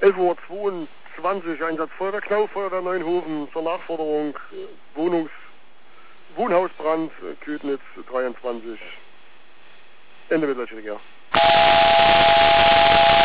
11:22 Uhr, Einsatz Feuerwehr Knauf, der Neuenhofen zur Nachforderung, Wohnhausbrand, Ködnitz 23, Ende Mittelschriger.